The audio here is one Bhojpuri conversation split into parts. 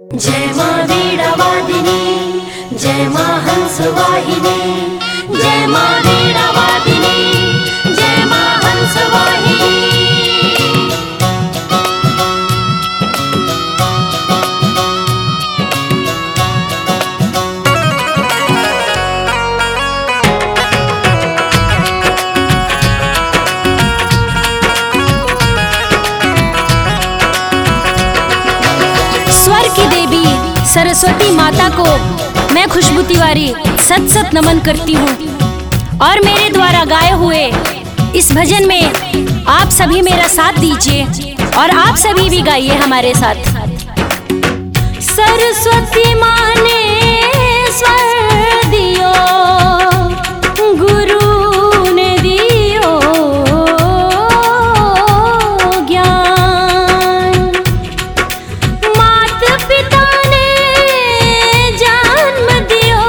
जय माँ वीणावादिनी, जय माँ हंसवाहिनी, जय माँ वीणावादिनी, जय माँ हंसवाहिनी। स्वर की देवी सरस्वती माता को मैं खुशबू तिवारी सत सत नमन करती हूँ और मेरे द्वारा गाए हुए इस भजन में आप सभी मेरा साथ दीजिए और आप सभी भी गाइए हमारे साथ। सरस्वती माँ ने स्वर दियो, गुरु ने दियो ज्ञान, मात पिता ने जन्म दियो,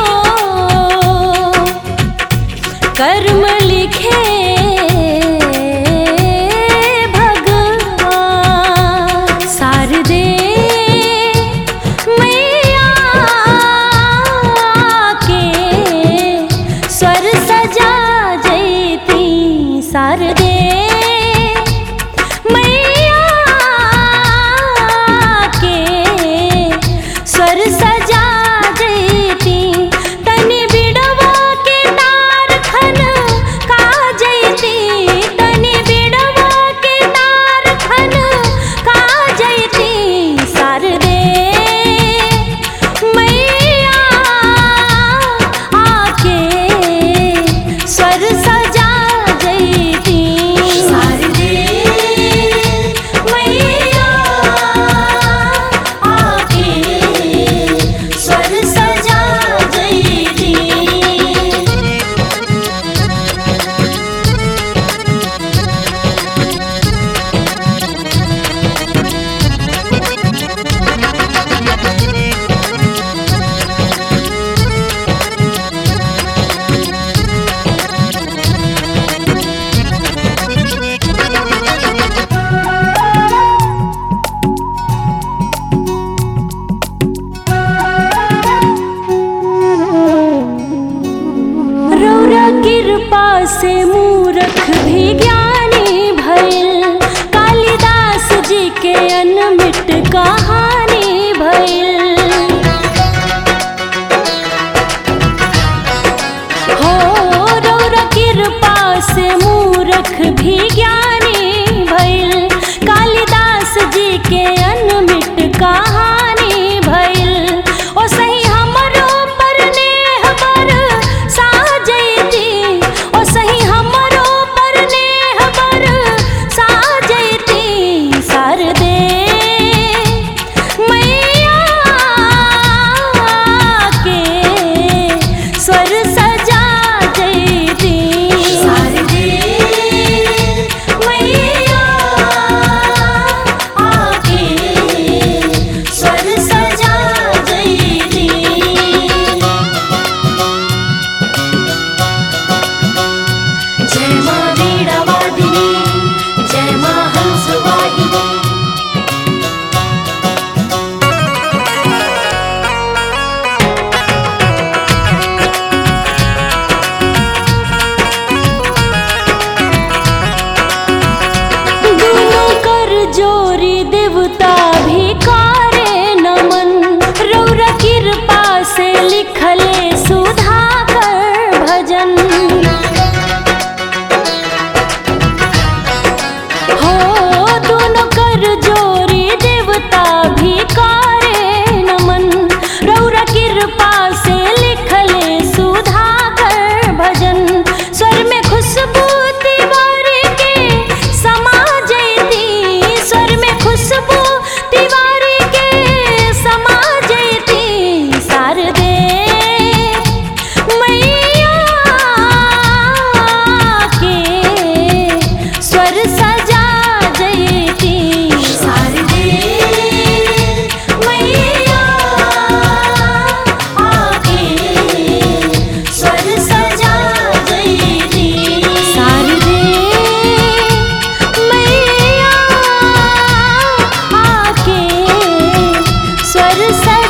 कर्म लिखे भगवान। शारदे मैया के स्वर सजा जयती, शारदे मैया के स्वर सजा जयती। तनि बिड़वा के तार खन का जयती, तनि बिड़वा के तार खन का जयती, शारदे मैया आके स्वर सजा जयती, शारदे मैया आके स्वर सजा जयती। रौरा कृपा से मूरख भी ज्ञानी भइल, कालिदास जी के अनमिट कहानी भइल। हो रौरा कृपा से मूरख भी ज्ञानी भइल, कालिदास जी के अनमिट कहानी भइल। ओ सही हमरो पर नेह बरसा जयती, ओ सही हमरो पर नेह बरसा जयती, शारदे सरस्वती